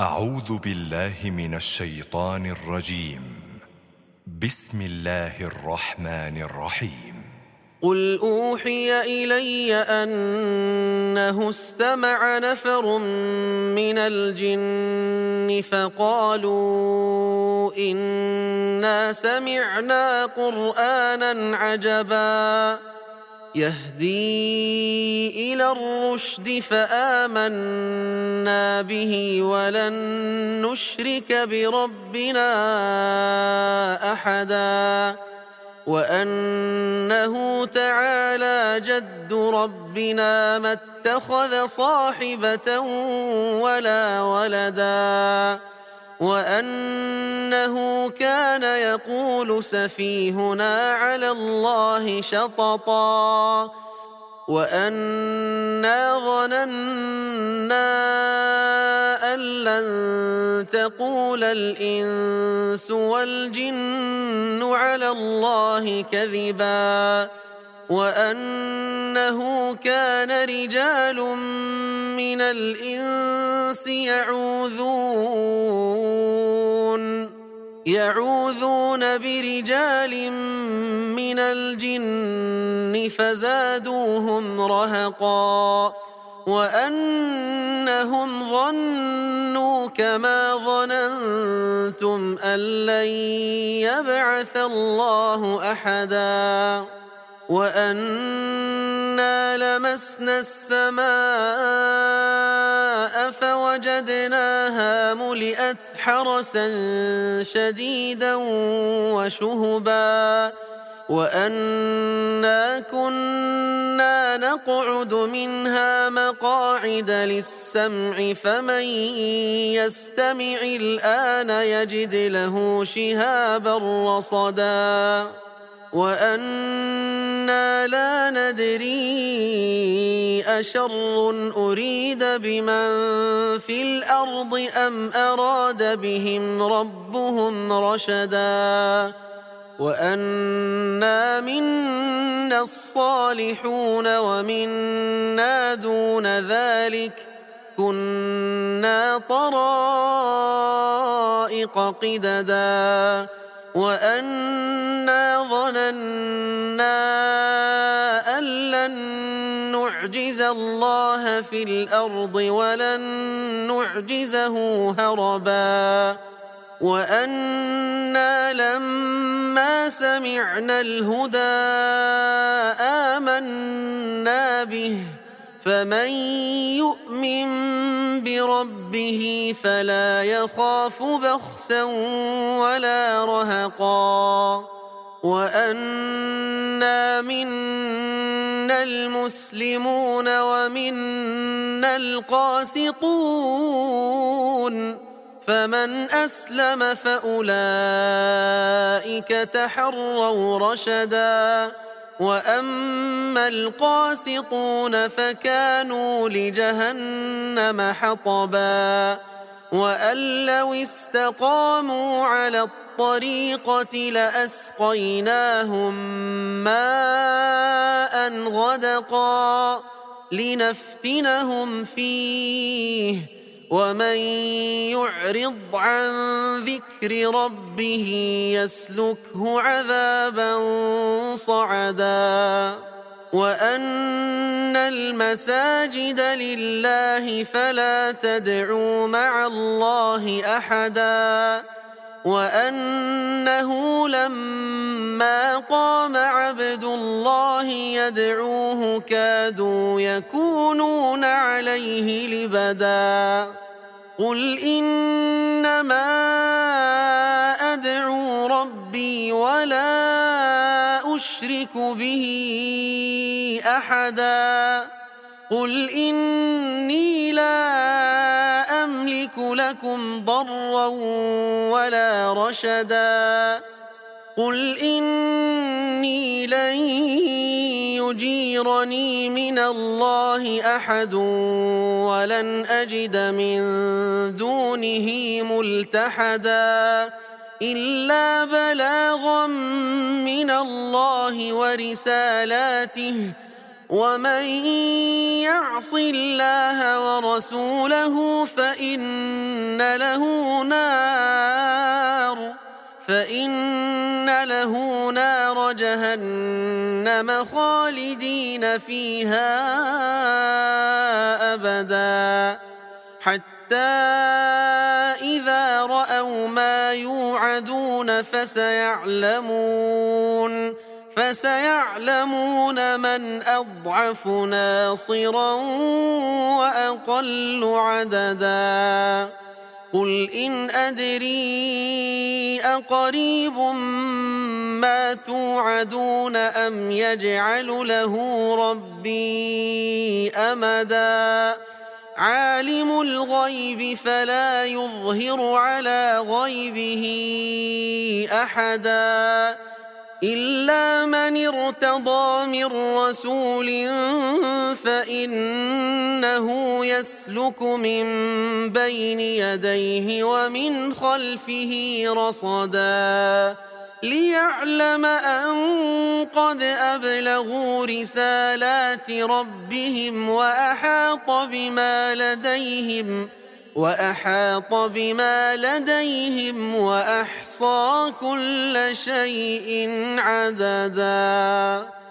أعوذ بالله من الشيطان الرجيم. بسم الله الرحمن الرحيم. قل أوحي إلي أنه استمع نفر من الجن فقالوا إنا سمعنا قرآنا عجبا يهدي إلى الرشد فآمنا به ولن نشرك بربنا أحدا وأنه تعالى جد ربنا ما اتخذ صاحبة ولا ولدا وأنه كان يقول سفيهنا على الله شططا وأنا ظننا أن لن تقول الإنس والجن على الله كذبا وأنه كان رجال من الإنس يعوذون برجال من الجن فزادوهم رهقا وأنهم ظنوا كما ظننتم أن لن يبعث الله أحدا وأنا لمسنا السماء فوجدناها ملئت حرسا شديدا وشهبا وأنا كنا نقعد منها مقاعد للسمع فمن يستمع الآن يجد له شهابا رصدا وأنا لا ندري أشر أريد بمن في الأرض أم أراد بهم ربهم رشدا وأنا منا الصالحون ومنا دون ذلك كنا طرائق قددا وأنا ظننا أن لن نعجز الله في الأرض ولن نعجزه هربا وأنا لما سمعنا الهدى آمنا به فمن يؤمن بربه فلا يخاف بخسا ولا رهقا وأنا منا المسلمون ومنا القاسطون فمن أسلم فأولئك تحروا رشدا وأما القاسطون فكانوا لجهنم حطبا وأن لو استقاموا على الطريقة لأسقيناهم ماء غدقا لنفتنهم فيه ومن يعرض عن ذكر ربه يسلكه عذابا صعدا وأن المساجد لله فلا تدعوا مع الله أحدا وأنه لما قام عبد الله يدعوه كادوا يكونون عليه لبدا قل إنما أدعو ربي ولا أشرك به أحدا قل إني لا أملك لكم ضرا ولا رشدا قل إني لن يجيرني من الله أحد ولن أجد من دونه ملتحدا إلا بلاغا من الله ورسالاته ومن يعص الله ورسوله فإن له نار جهنم خالدين فيها أبدا حتى إذا رأوا ما يوعدون فسيعلمون من أضعف ناصرا وأقل عددا قل إن أدري أقريب ما توعدون أم يجعل له ربي أمدا عالم الغيب فلا يظهر على غيبه أحدا إلا من ارتضى من رسول فإنه يسلك من بين يديه ومن خلفه رصدا ليعلم أن قد أبلغوا رسالات ربهم وأحاط بما لديهم وأحصى كل شيء عددا.